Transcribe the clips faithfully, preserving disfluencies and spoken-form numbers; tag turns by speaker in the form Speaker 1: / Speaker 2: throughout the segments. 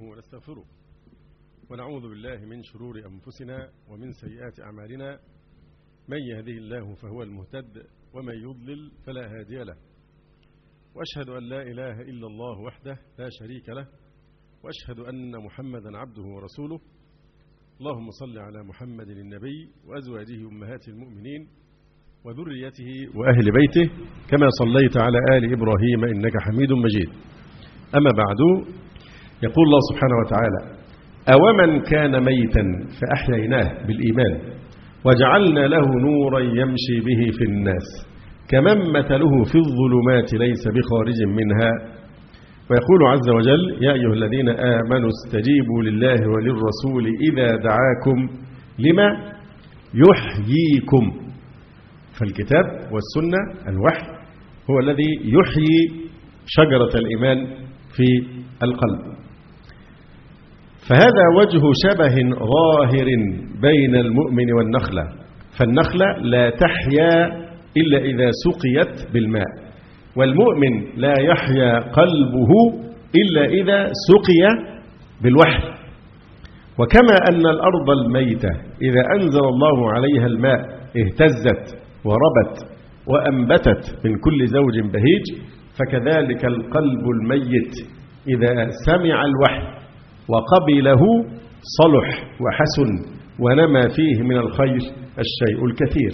Speaker 1: ونستغفره ونعوذ بالله من شرور أنفسنا ومن سيئات أعمالنا. من يهده الله فهو المهتد ومن يضلل فلا هادي له، وأشهد أن لا إله إلا الله وحده لا شريك له، وأشهد أن محمدا عبده ورسوله. اللهم صل على محمد النبي وأزواجه أمهات المؤمنين وذريته وأهل بيته كما صليت على آل إبراهيم إنك حميد مجيد. أما بعد، يقول الله سبحانه وتعالى: أومن كان ميتا فأحييناه بالإيمان وجعلنا له نورا يمشي به في الناس كمن مثله في الظلمات ليس بخارج منها. ويقول عز وجل: يا أيها الذين آمنوا استجيبوا لله وللرسول إذا دعاكم لما يحييكم. فالكتاب والسنة الوحي هو الذي يحيي شجرة الإيمان في القلب. فهذا وجه شبه ظاهر بين المؤمن والنخلة، فالنخلة لا تحيا إلا إذا سقيت بالماء، والمؤمن لا يحيا قلبه إلا إذا سقي بالوحي. وكما أن الأرض الميتة إذا أنزل الله عليها الماء اهتزت وربت وأنبتت من كل زوج بهيج، فكذلك القلب الميت إذا سمع الوحي وقبله صلح وحسن ونما فيه من الخير الشيء الكثير.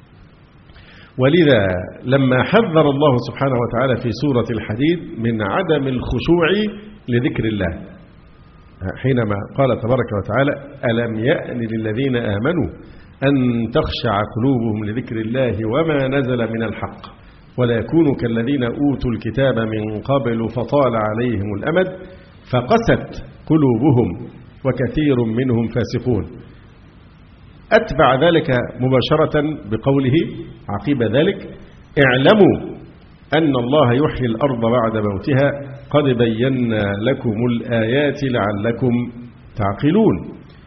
Speaker 1: ولذا لما حذر الله سبحانه وتعالى في سورة الحديد من عدم الخشوع لذكر الله، حينما قال تبارك وتعالى: ألم يأن للذين آمنوا أن تخشع قلوبهم لذكر الله وما نزل من الحق ولا يكونوا كالذين أوتوا الكتاب من قبل فطال عليهم الأمد فقست قلوبهم وكثير منهم فاسقون. أتبع ذلك مباشرة بقوله عقيب ذلك: اعلموا أن الله يحيي الأرض بعد موتها قد بينا لكم الآيات لعلكم تعقلون.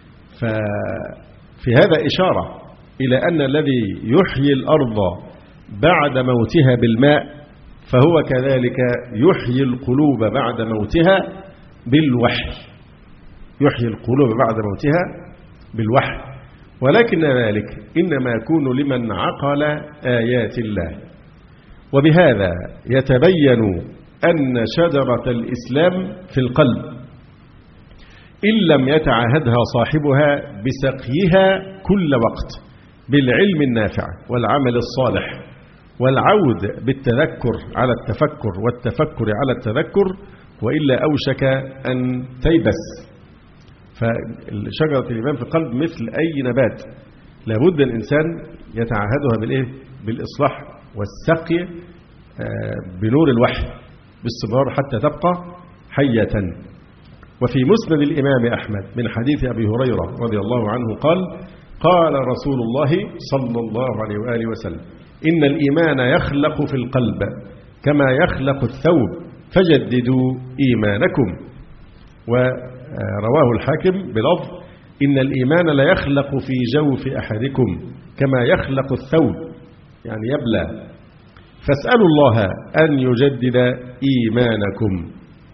Speaker 1: ففي هذا إشارة إلى أن الذي يحيي الأرض بعد موتها بالماء فهو كذلك يحيي القلوب بعد موتها بالوحي، يحيي القلوب بعد موتها بالوحي. ولكن ذلك إنما يكون لمن عقل آيات الله. وبهذا يتبين أن شجرة الإسلام في القلب إن لم يتعاهدها صاحبها بسقيها كل وقت بالعلم النافع والعمل الصالح والعود بالتذكر على التفكر والتفكر على التذكر، وإلا أوشك أن تيبس. فشجرة الإيمان في القلب مثل أي نبات، لابد الإنسان يتعاهدها بالإيه؟ بالإصلاح والسقي بنور الوحي باستمرار حتى تبقى حية. وفي مسند الإمام أحمد من حديث أبي هريرة رضي الله عنه قال: قال رسول الله صلى الله عليه وآله وسلم: إن الإيمان يخلق في القلب كما يخلق الثوب فجددوا إيمانكم. ورواه الحاكم بلفظ: إن الإيمان لا يخلق في جوف أحدكم كما يخلق الثوب، يعني يبلى. فاسألوا الله أن يجدد إيمانكم.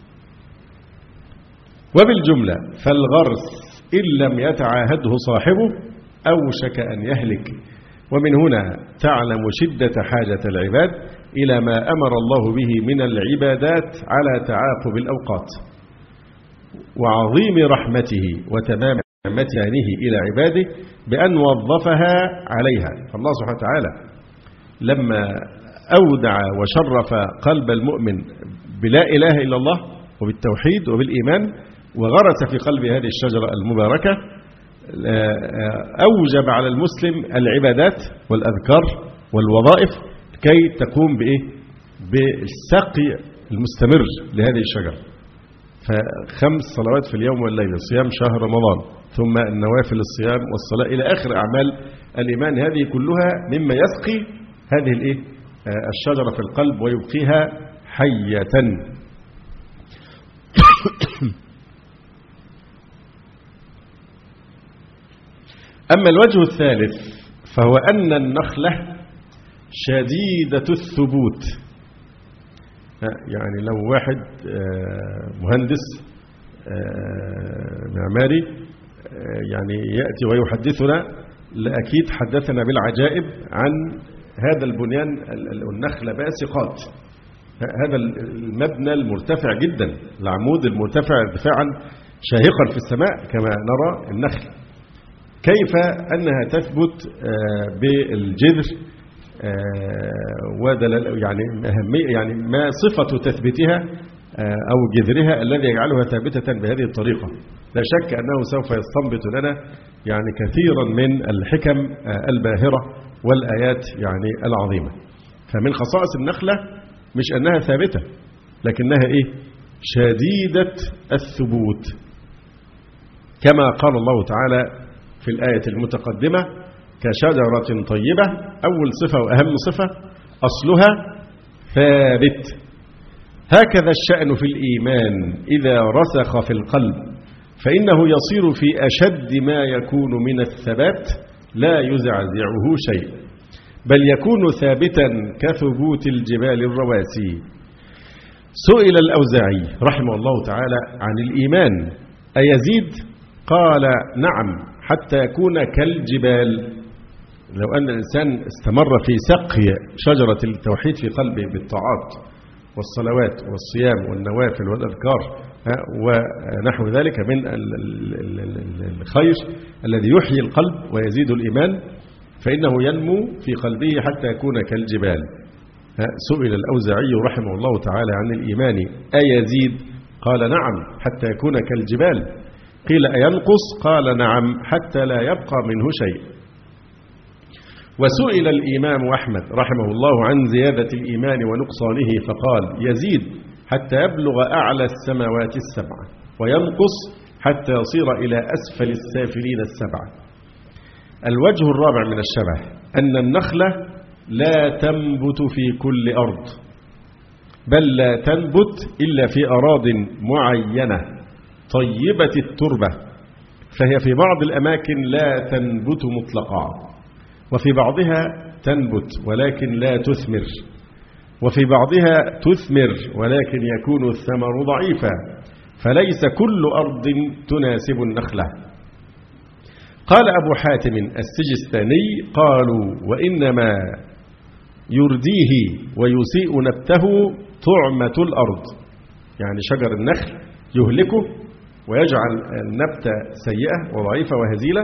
Speaker 1: وبالجملة فالغرس إن لم يتعاهده صاحبه أوشك أن يهلك. ومن هنا تعلم شدة حاجة العباد إلى ما أمر الله به من العبادات على تعاقب الأوقات، وعظيم رحمته وتمام متانه إلى عباده بأن وظفها عليها. فالله سبحانه وتعالى لما أودع وشرف قلب المؤمن بلا إله إلا الله وبالتوحيد وبالإيمان، وغرس في قلب هذه الشجرة المباركة، أوجب على المسلم العبادات والأذكار والوظائف كي تقوم بإيه؟ بالسقي المستمر لهذه الشجرة. فخمس صلوات في اليوم والليلة، صيام شهر رمضان، ثم النوافل الصيام والصلاة إلى آخر أعمال الإيمان، هذه كلها مما يسقي هذه الإيه؟ الشجرة في القلب ويبقيها حية. أما الوجه الثالث فهو أن النخلة شديدة الثبوت. يعني لو واحد مهندس معماري يعني يأتي ويحدثنا، لأكيد حدثنا بالعجائب عن هذا البنيان النخل باسقات، هذا المبنى المرتفع جدا، العمود المرتفع ارتفاعا شاهقا في السماء كما نرى النخل، كيف أنها تثبت بالجذر ودلال يعني أهمية، يعني ما صفة تثبيتها أو جذرها الذي يجعلها ثابتة بهذه الطريقة. لا شك أنه سوف يستنبط لنا يعني كثيرا من الحكم الباهرة والآيات يعني العظيمة. فمن خصائص النخلة مش أنها ثابتة، لكنها إيه؟ شديدة الثبوت، كما قال الله تعالى في الآية المتقدمة: كشجرة طيبة. أول صفة وأهم صفة أصلها ثابت. هكذا الشأن في الإيمان، إذا رسخ في القلب فإنه يصير في أشد ما يكون من الثبات، لا يزعزعه شيء، بل يكون ثابتا كثبوت الجبال الرواسي. سئل الأوزاعي رحمه الله تعالى عن الإيمان: أيزيد؟ قال: نعم، حتى يكون كالجبال. لو أن الإنسان استمر في سقي شجرة التوحيد في قلبه بالطاعات والصلوات والصيام والنوافل والأذكار ونحو ذلك من الخير الذي يحيي القلب ويزيد الإيمان، فإنه ينمو في قلبه حتى يكون كالجبال. سئل الأوزاعي رحمه الله تعالى عن الإيمان: أيزيد؟ قال: نعم، حتى يكون كالجبال. قيل: أينقص؟ قال: نعم، حتى لا يبقى منه شيء. وسئل الإمام أحمد رحمه الله عن زيادة الإيمان ونقصانه فقال: يزيد حتى يبلغ أعلى السماوات السبعة، وينقص حتى يصير إلى أسفل السافلين السبعة. الوجه الرابع من الشبه أن النخلة لا تنبت في كل أرض، بل لا تنبت إلا في أراض معينة طيبة التربة، فهي في بعض الأماكن لا تنبت مطلقا، وفي بعضها تنبت ولكن لا تثمر، وفي بعضها تثمر ولكن يكون الثمر ضعيفا، فليس كل أرض تناسب النخلة. قال أبو حاتم السجستاني: قالوا: وإنما يرديه ويسيء نبته طعمة الأرض، يعني شجر النخل يهلكه ويجعل النبتة سيئة وضعيفة وهزيلة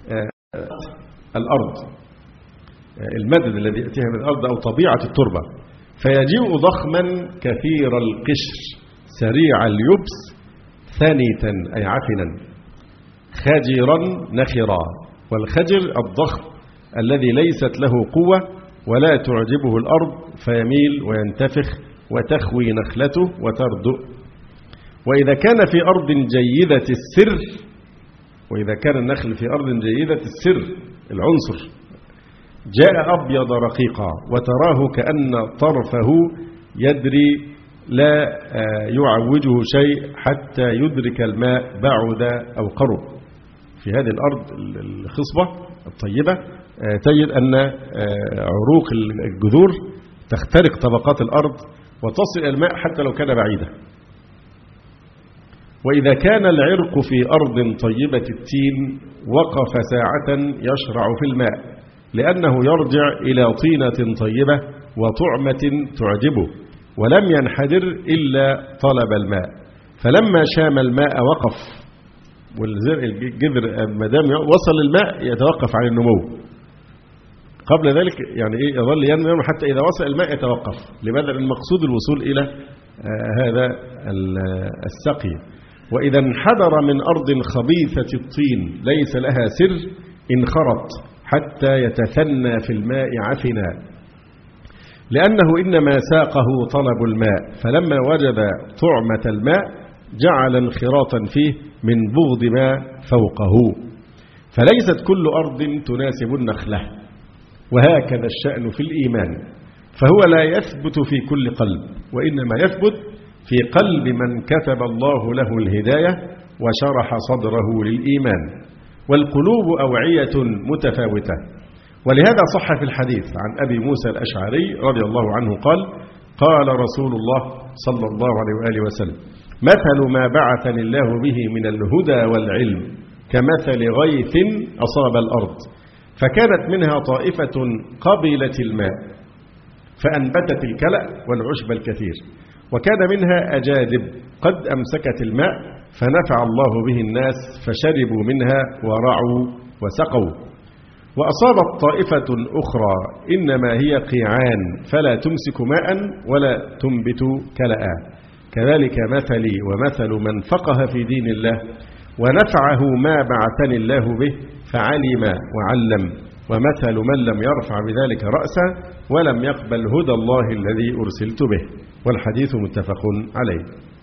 Speaker 1: الأرض، المدد الذي يأتيها من الأرض أو طبيعة التربة، فيجيء ضخما كثير القشر سريع اليبس ثانية أي عفنا، خجرا نخرا. والخجر الضخم الذي ليست له قوة ولا تعجبه الأرض، فيميل وينتفخ وتخوي نخلته وتردؤ. وإذا كان في أرض جيدة السر، وإذا كان النخل في أرض جيدة السر العنصر، جاء أبيض رقيقا وتراه كأن طرفه يدري لا يعوجه شيء حتى يدرك الماء بعد أو قرب. في هذه الأرض الخصبة الطيبة تجد أن عروق الجذور تخترق طبقات الأرض وتصل إلى الماء حتى لو كان بعيدا. وإذا كان العرق في أرض طيبة التين وقف ساعة يشرع في الماء، لأنه يرجع إلى طينة طيبة وطعمة تعجبه، ولم ينحدر إلا طلب الماء، فلما شام الماء وقف. والجذر مادام وصل الماء يتوقف عن النمو، قبل ذلك يعني إيه يظل ينمو حتى إذا وصل الماء يتوقف. لماذا؟ المقصود الوصول إلى هذا السقي. وإذا انحدر من أرض خبيثة الطين ليس لها سر انخرط حتى يتثنى في الماء عفنا، لأنه إنما ساقه طلب الماء، فلما وجد طعمة الماء جعل انخراطا فيه من بغض ما فوقه. فليست كل أرض تناسب النخلة. وهكذا الشأن في الإيمان، فهو لا يثبت في كل قلب، وإنما يثبت في قلب من كتب الله له الهداية وشرح صدره للإيمان. والقلوب أوعية متفاوتة، ولهذا صح في الحديث عن أبي موسى الأشعري رضي الله عنه قال: قال رسول الله صلى الله عليه وآله وسلم: مثل ما بعثني الله به من الهدى والعلم كمثل غيث أصاب الأرض فكانت منها طائفة قبلت الماء فأنبتت الكلأ والعشب الكثير، وكان منها أجادب قد أمسكت الماء فنفع الله به الناس فشربوا منها ورعوا وسقوا. وأصابت طائفة أخرى إنما هي قيعان فلا تمسك ماء ولا تنبت كلأ، كذلك مثلي ومثل من فقه في دين الله ونفعه ما بعثني الله به فعلم وعلم، ومثل من لم يرفع بذلك رأسا ولم يقبل هدى الله الذي أرسلت به. والحديث متفق عليه.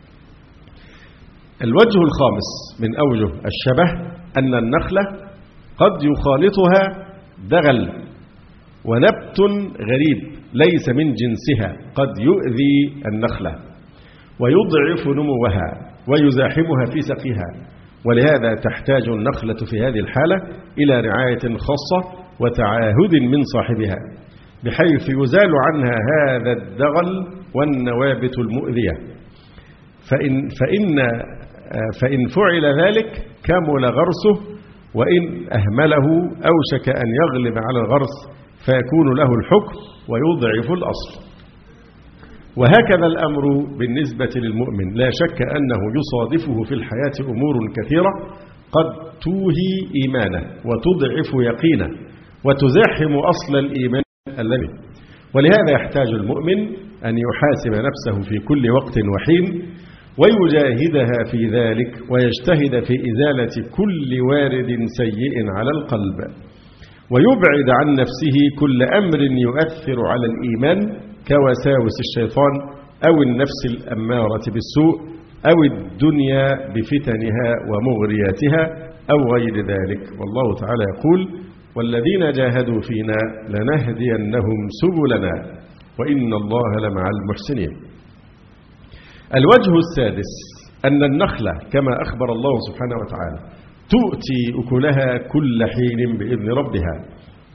Speaker 1: الوجه الخامس من أوجه الشبه أن النخلة قد يخالطها دغل ونبت غريب ليس من جنسها قد يؤذي النخلة ويضعف نموها ويزاحمها في سقيها، ولهذا تحتاج النخلة في هذه الحالة إلى رعاية خاصة وتعاهد من صاحبها بحيث يزال عنها هذا الدغل والنوابت المؤذية، فإن, فإن, فإن فعل ذلك كمل غرسه، وإن أهمله أوشك أن يغلب على الغرس فيكون له الحكم ويضعف الأصل. وهكذا الأمر بالنسبة للمؤمن، لا شك أنه يصادفه في الحياة أمور كثيرة قد توهي إيمانه وتضعف يقينه وتزاحم أصل الإيمان الذي، ولهذا يحتاج المؤمن أن يحاسب نفسه في كل وقت وحين ويجاهدها في ذلك ويجتهد في إزالة كل وارد سيء على القلب ويبعد عن نفسه كل أمر يؤثر على الإيمان كوساوس الشيطان أو النفس الأمارة بالسوء أو الدنيا بفتنها ومغرياتها أو غير ذلك. والله تعالى يقول: والذين جاهدوا فينا لنهدينهم سبلنا وإن الله لمع المحسنين. الوجه السادس أن النخلة كما أخبر الله سبحانه وتعالى تؤتي أكلها كل حين بإذن ربها،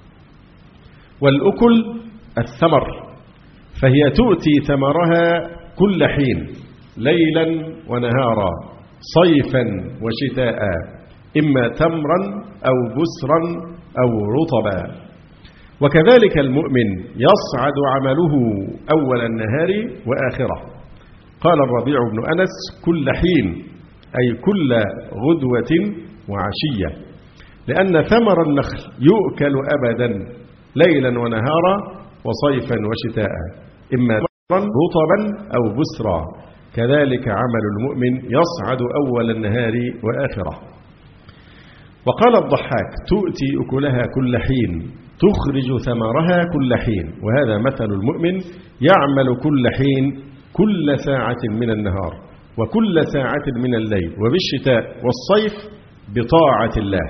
Speaker 1: والأكل الثمر، فهي تؤتي ثمرها كل حين ليلا ونهارا صيفا وشتاء، إما تمرا أو بسرا أو رطبا. وكذلك المؤمن يصعد عمله أول النهار وآخره. قال الربيع بن أنس: كل حين، أي كل غدوة وعشية، لأن ثمر النخل يؤكل أبدا ليلا ونهارا وصيفا وشتاء، إما رطبا أو بسرا. كذلك عمل المؤمن يصعد أول النهار وآخره. وقال الضحاك: تؤتي أكلها كل حين، تخرج ثمرها كل حين. وهذا مثل المؤمن يعمل كل حين كل ساعة من النهار وكل ساعة من الليل وبالشتاء والصيف بطاعة الله.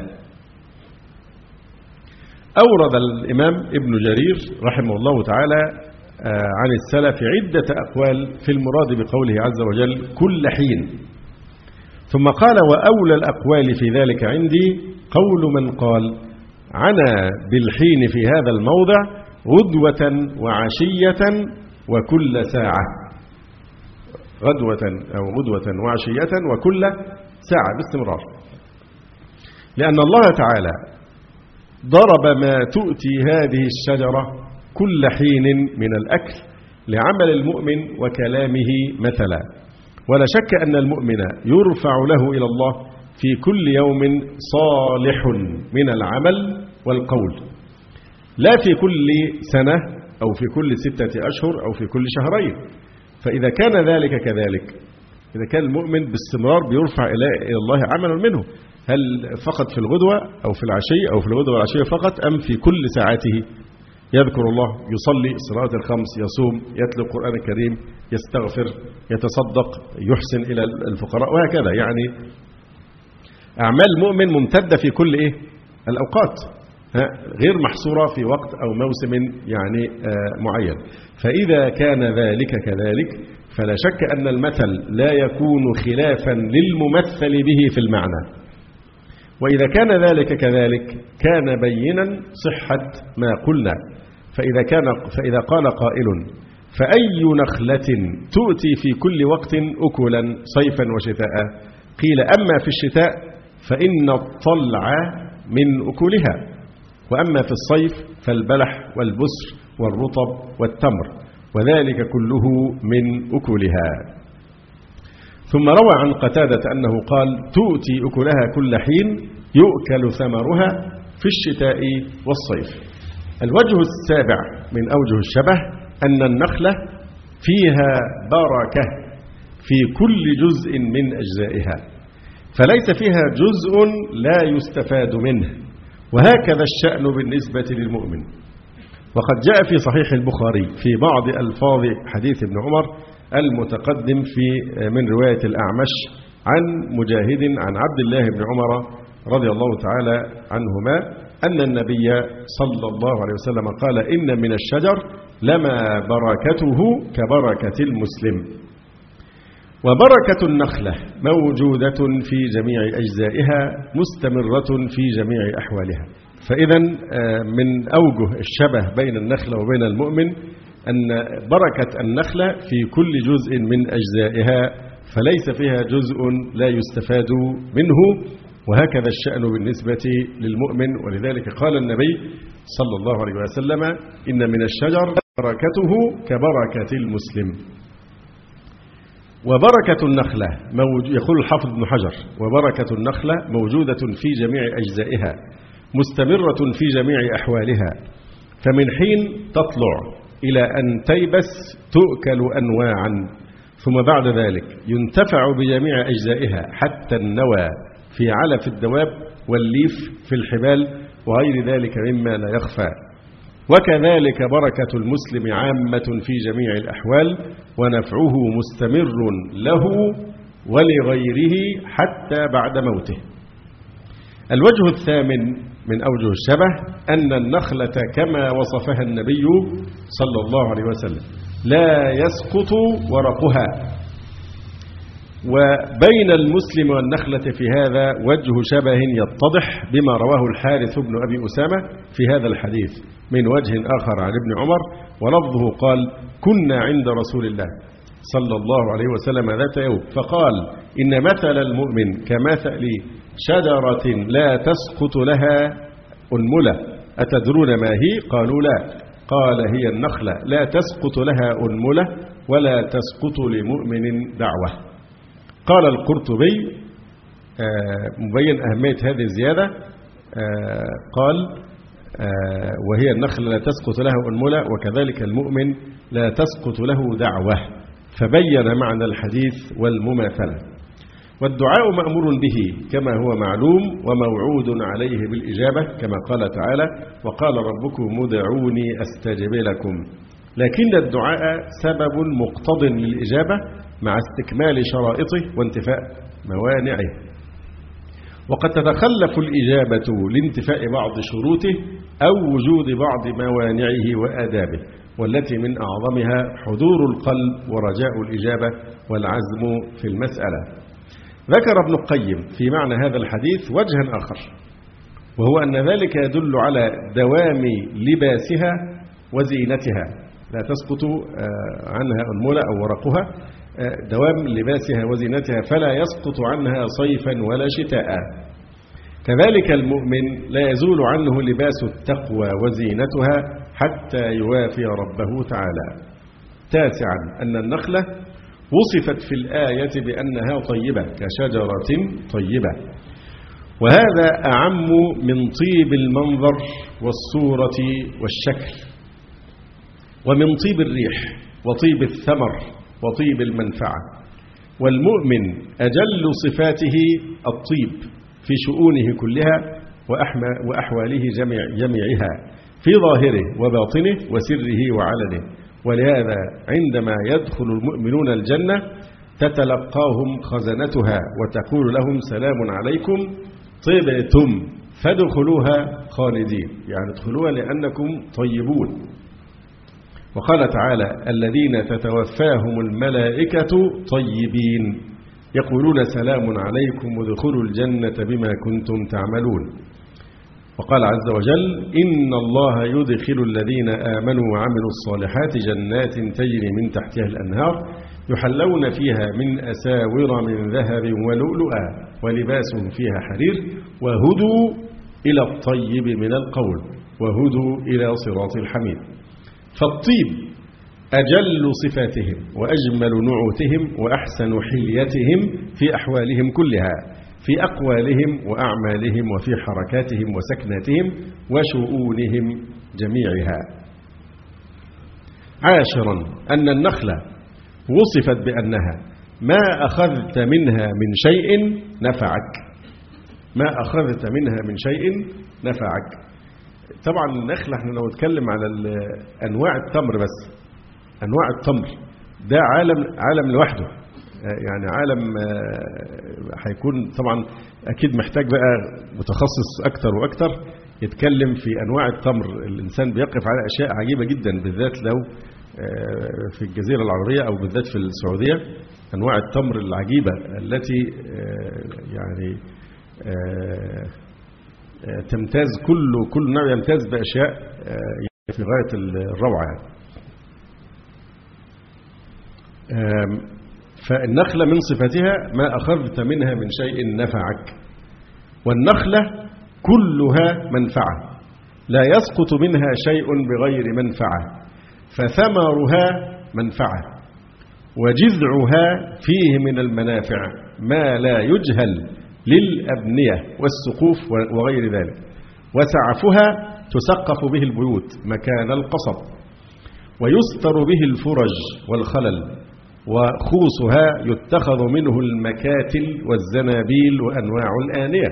Speaker 1: أورد الإمام ابن جرير رحمه الله تعالى عن السلف عدة أقوال في المراد بقوله عز وجل كل حين، ثم قال: وأولى الأقوال في ذلك عندي قول من قال عنا بالحين في هذا الموضع غدوة وعشية وكل ساعة، غدوة أو غدوة وعشية وكل ساعة باستمرار، لأن الله تعالى ضرب ما تؤتي هذه الشجرة كل حين من الأكل لعمل المؤمن وكلامه مثلا. ولا شك أن المؤمن يرفع له إلى الله في كل يوم صالح من العمل والقول، لا في كل سنة أو في كل ستة أشهر أو في كل شهرين. فإذا كان ذلك كذلك، إذا كان المؤمن باستمرار بيرفع إلى الله عمل منه، هل فقط في الغدوة أو في العشي أو في الغدوة والعشية فقط، أم في كل ساعاته يذكر الله، يصلي الصلوات الخمس، يصوم، يتلو القرآن الكريم، يستغفر، يتصدق، يحسن إلى الفقراء، وهكذا. يعني أعمال المؤمن ممتدة في كل إيه الأوقات، غير محصورة في وقت أو موسم يعني معين. فإذا كان ذلك كذلك فلا شك أن المثل لا يكون خلافا للممثل به في المعنى. وإذا كان ذلك كذلك كان بينا صحة ما قلنا. فإذا, كان فإذا قال قائل: فأي نخلة تؤتي في كل وقت أكلا صيفا وشتاء؟ قيل أما في الشتاء فإن الطلع من أكلها، وأما في الصيف فالبلح والبسر والرطب والتمر، وذلك كله من أكلها. ثم روى عن قتادة أنه قال: تؤتي أكلها كل حين، يؤكل ثمرها في الشتاء والصيف. الوجه السابع من أوجه الشبه أن النخلة فيها بركة في كل جزء من أجزائها، فليس فيها جزء لا يستفاد منه، وهكذا الشأن بالنسبة للمؤمن. وقد جاء في صحيح البخاري في بعض ألفاظ حديث ابن عمر المتقدم في من رواية الأعمش عن مجاهد عن عبد الله بن عمر رضي الله تعالى عنهما أن النبي صلى الله عليه وسلم قال: إن من الشجر لما بركته كبركة المسلم. وبركة النخلة موجودة في جميع أجزائها مستمرة في جميع أحوالها. فإذا من أوجه الشبه بين النخلة وبين المؤمن أن بركة النخلة في كل جزء من أجزائها، فليس فيها جزء لا يستفاد منه، وهكذا الشأن بالنسبة للمؤمن. ولذلك قال النبي صلى الله عليه وسلم: إن من الشجر بركته كبركة المسلم. وبركة النخلة يقول الحافظ ابن حجر: وبركة النخلة موجودة في جميع أجزائها مستمرة في جميع أحوالها، فمن حين تطلع إلى أن تيبس تؤكل أنواعا، ثم بعد ذلك ينتفع بجميع أجزائها حتى النوى في علف الدواب والليف في الحبال وغير ذلك مما لا يخفى. وكذلك بركة المسلم عامة في جميع الأحوال، ونفعه مستمر له ولغيره حتى بعد موته. الوجه الثامن من أوجه الشبه أن النخلة كما وصفها النبي صلى الله عليه وسلم لا يسقط ورقها. وبين المسلم والنخلة في هذا وجه شبه يتضح بما رواه الحارث بن أبي أسامة في هذا الحديث من وجه آخر عن ابن عمر، ولفظه قال: كنا عند رسول الله صلى الله عليه وسلم ذات يوم فقال: إن مثل المؤمن كمثل شجرة لا تسقط لها أنملة، أتدرون ما هي؟ قالوا لا. قال: هي النخلة لا تسقط لها أنملة ولا تسقط لمؤمن دعوة. قال القرطبي مبين أهمية هذه الزيادة، قال: وهي النخلة لا تسقط له أنملة وكذلك المؤمن لا تسقط له دعوة، فبين معنى الحديث والمماثلة. والدعاء مأمور به كما هو معلوم وموعود عليه بالإجابة، كما قال تعالى: وقال ربكم ادعوني أستجب لكم. لكن الدعاء سبب مقتض للإجابة مع استكمال شرائطه وانتفاء موانعه. وقد تتخلف الإجابة لانتفاء بعض شروطه أو وجود بعض موانعه وآدابه، والتي من أعظمها حضور القلب ورجاء الإجابة والعزم في المسألة. ذكر ابن القيم في معنى هذا الحديث وجها آخر، وهو أن ذلك يدل على دوام لباسها وزينتها، لا تسقط عنها أنملة أو ورقها، دوام لباسها وزينتها فلا يسقط عنها صيفا ولا شتاء. كذلك المؤمن لا يزول عنه لباس التقوى وزينتها حتى يوافي ربه تعالى. تاسعا أن النخلة وصفت في الآية بأنها طيبة كشجرة طيبة، وهذا أعم من طيب المنظر والصورة والشكل، ومن طيب الريح وطيب الثمر وطيب المنفعة. والمؤمن أجل صفاته الطيب في شؤونه كلها وأحواله جميع جميعها في ظاهره وباطنه وسره وعلنه. ولهذا عندما يدخل المؤمنون الجنة تتلقاهم خزنتها وتقول لهم: سلام عليكم طيبتم فادخلوها خالدين، يعني ادخلوها لأنكم طيبون. وقال تعالى: الذين تتوفاهم الملائكة طيبين يقولون سلام عليكم ادخلوا الجنة بما كنتم تعملون. وقال عز وجل إن الله يدخل الذين آمنوا وعملوا الصالحات جنات تجري من تحتها الأنهار يحلون فيها من أساور من ذهب ولؤلؤا ولباسهم فيها حرير وهدوا إلى الطيب من القول وهدوا إلى صراط الحميد. فالطيب أجل صفاتهم وأجمل نعوتهم وأحسن حليتهم في أحوالهم كلها، في أقوالهم وأعمالهم وفي حركاتهم وسكناتهم وشؤونهم جميعها. عاشرا أن النخلة وصفت بأنها ما أخذت منها من شيء نفعك، ما أخذت منها من شيء نفعك. طبعا النخلة احنا لو نتكلم على أنواع التمر بس، أنواع التمر ده عالم عالم لوحده، يعني عالم هيكون طبعا أكيد محتاج بقى متخصص أكتر وأكتر يتكلم في أنواع التمر. الإنسان بيقف على أشياء عجيبة جدا، بالذات لو في الجزيرة العربية أو بالذات في السعودية، أنواع التمر العجيبة التي يعني تمتاز كل كل نوع يمتاز بأشياء في غاية الروعة. فالنخلة من صفتها ما أخذت منها من شيء نفعك، والنخلة كلها منفعة لا يسقط منها شيء بغير منفعة، فثمرها منفعة وجذعها فيه من المنافع ما لا يجهل للأبنية والسقوف وغير ذلك، وسعفها تسقف به البيوت مكان القصب ويستر به الفرج والخلل، وخوصها يتخذ منه المكاتل والزنابيل وأنواع الآنية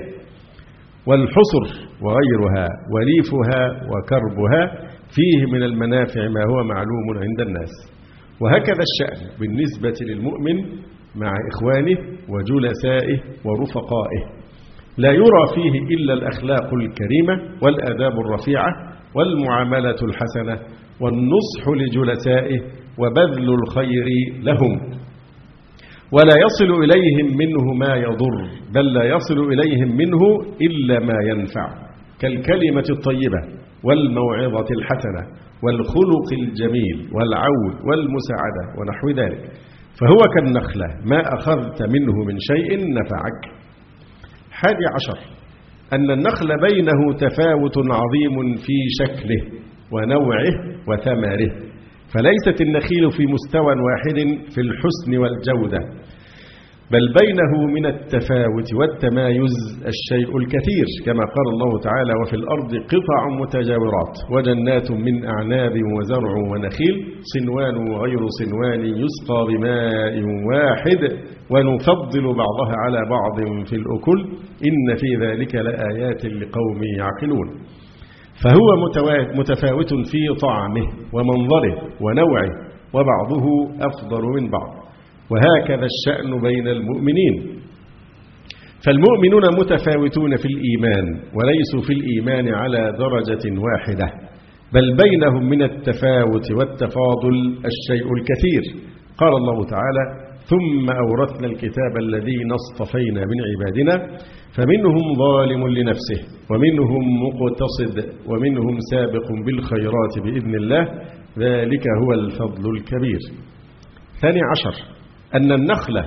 Speaker 1: والحصر وغيرها، وليفها وكربها فيه من المنافع ما هو معلوم عند الناس. وهكذا الشأن بالنسبة للمؤمن مع إخوانه وجلسائه ورفقائه، لا يرى فيه إلا الأخلاق الكريمة والآداب الرفيعة والمعاملة الحسنة والنصح لجلسائه وبذل الخير لهم، ولا يصل إليهم منه ما يضر، بل لا يصل إليهم منه إلا ما ينفع، كالكلمة الطيبة والموعظة الحسنة والخلق الجميل والعون والمساعدة ونحو ذلك. فهو كالنخلة ما أخذت منه من شيء نفعك. حادي عشر أن النخل بينه تفاوت عظيم في شكله ونوعه وثمره، فليست النخيل في مستوى واحد في الحسن والجودة، بل بينه من التفاوت والتمايز الشيء الكثير، كما قال الله تعالى وفي الأرض قطع متجاورات وجنات من أعناب وزرع ونخيل صنوان وغير صنوان يسقى بماء واحد ونفضل بعضها على بعض في الأكل إن في ذلك لآيات لقوم يعقلون. فهو متفاوت في طعمه ومنظره ونوعه، وبعضه أفضل من بعض. وهكذا الشأن بين المؤمنين، فالمؤمنون متفاوتون في الإيمان وليسوا في الإيمان على درجة واحدة، بل بينهم من التفاوت والتفاضل الشيء الكثير. قال الله تعالى ثم أورثنا الكتاب الذين اصطفينا من عبادنا فمنهم ظالم لنفسه ومنهم مقتصد ومنهم سابق بالخيرات بإذن الله ذلك هو الفضل الكبير. ثاني عشر أن النخلة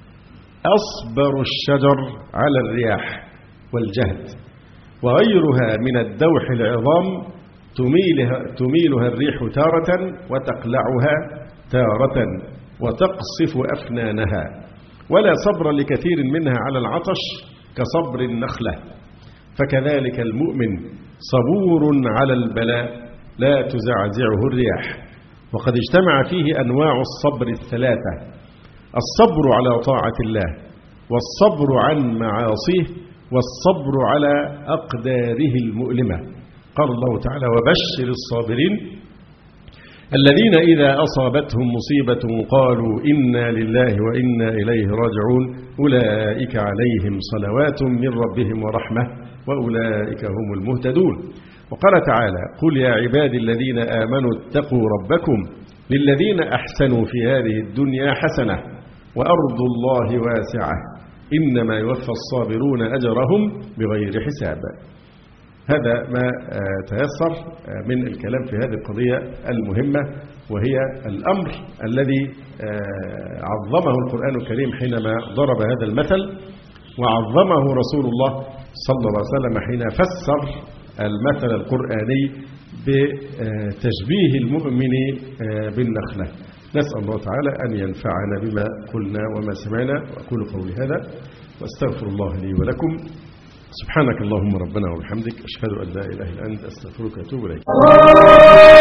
Speaker 1: أصبر الشجر على الرياح والجهد، وغيرها من الدوح العظام تميلها, تميلها الريح تارة وتقلعها تارة وتقصف أفنانها، ولا صبر لكثير منها على العطش كصبر النخلة. فكذلك المؤمن صبور على البلاء لا تزعزعه الرياح. وقد اجتمع فيه أنواع الصبر الثلاثة: الصبر على طاعة الله، والصبر عن معاصيه، والصبر على أقداره المؤلمة. قال الله تعالى وبشر الصابرين الذين إذا أصابتهم مصيبة قالوا إنا لله وإنا إليه راجعون أولئك عليهم صلوات من ربهم ورحمة وأولئك هم المهتدون. وقال تعالى قل يا عبادي الذين آمنوا اتقوا ربكم للذين أحسنوا في هذه الدنيا حسنة وأرض الله واسعة إنما يوفى الصابرون أجرهم بغير حساب. هذا ما تيسر من الكلام في هذه القضية المهمة، وهي الأمر الذي عظمه القرآن الكريم حينما ضرب هذا المثل، وعظمه رسول الله صلى الله عليه وسلم حين فسر المثل القرآني بتشبيه المؤمن بالنخلة. نسأل الله تعالى أن ينفعنا بما قلنا وما سمعنا. وأقول قولي هذا وأستغفر الله لي ولكم. سبحانك اللهم ربنا وبحمدك، أشهد أن لا إله إلا أنت، أستغفرك وأتوب إليك.